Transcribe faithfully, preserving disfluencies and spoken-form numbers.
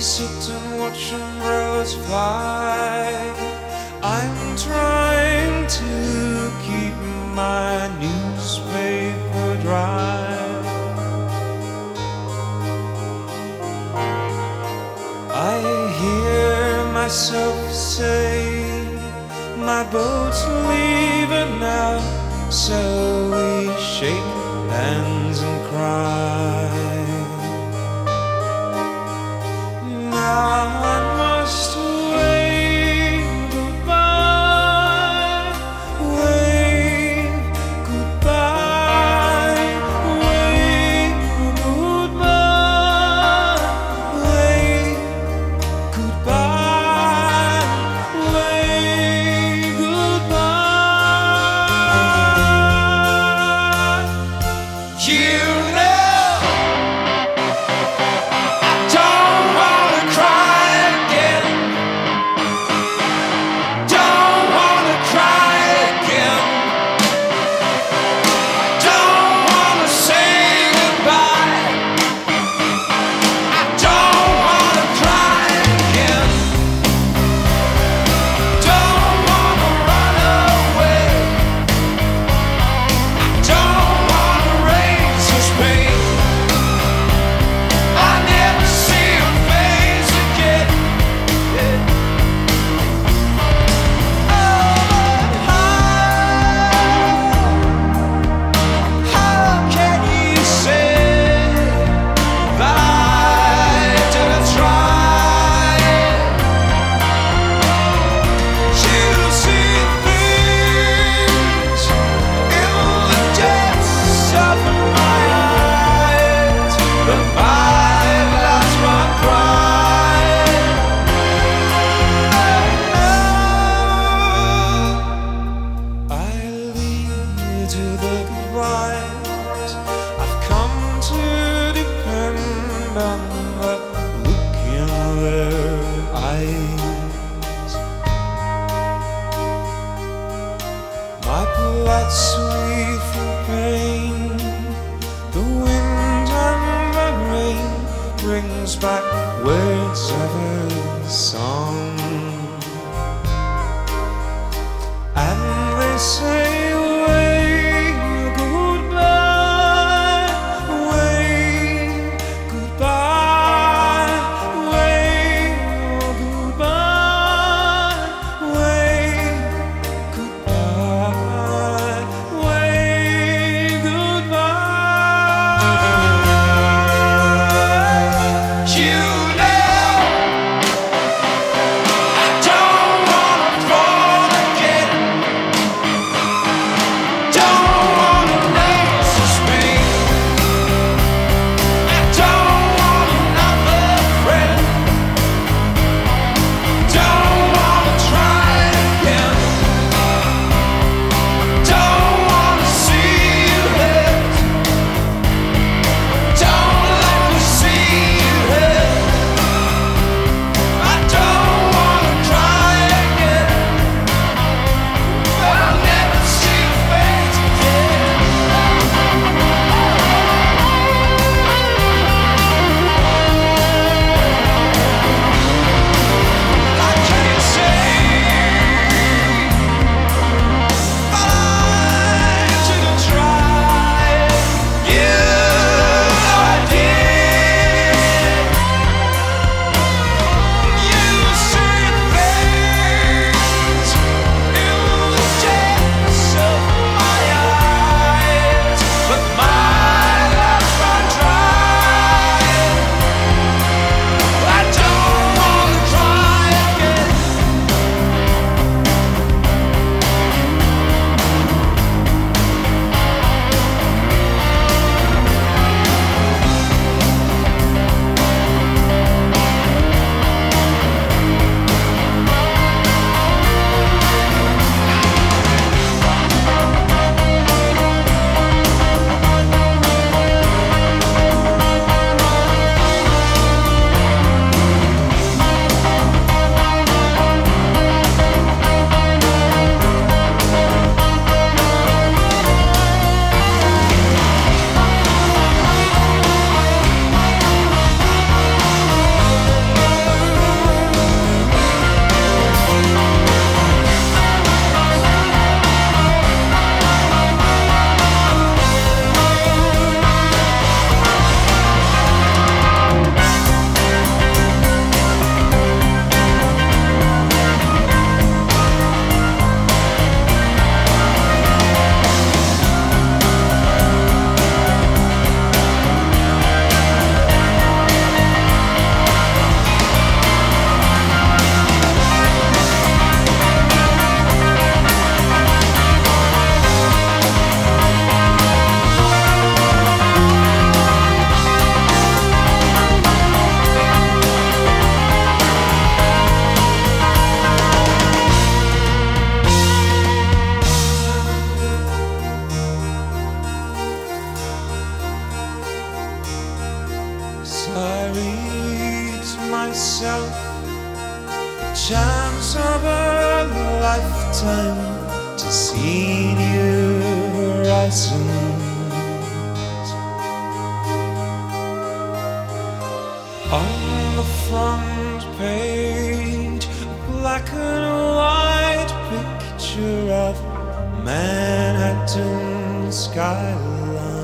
sit and watch umbrellas fly. I'm trying to keep my newspaper dry. I hear myself say, my boat's leaving now, so we shake hands and cry. Now I must wave goodbye, wave goodbye, wave goodbye, wave goodbye, wave goodbye. You know I don't wanna cry again. Don't wanna cry again. Don't wanna say goodbye. I don't wanna cry again. Don't wanna run away. I don't wanna raise this pain. I never see your face again. Oh, how, how can you say that I didn't try? You see things in the depths of my eyes, but I lost my pride. I lead to the goodbyes. I've come to depend on the look in their eyes. My polite sweet for pain, the wind and the rain brings back words of a song. And they say, wave goodbye, wave goodbye, wave goodbye, wave goodbye, wave goodbye. You know time to see new horizons. On the front page, a black and white picture of Manhattan skyline.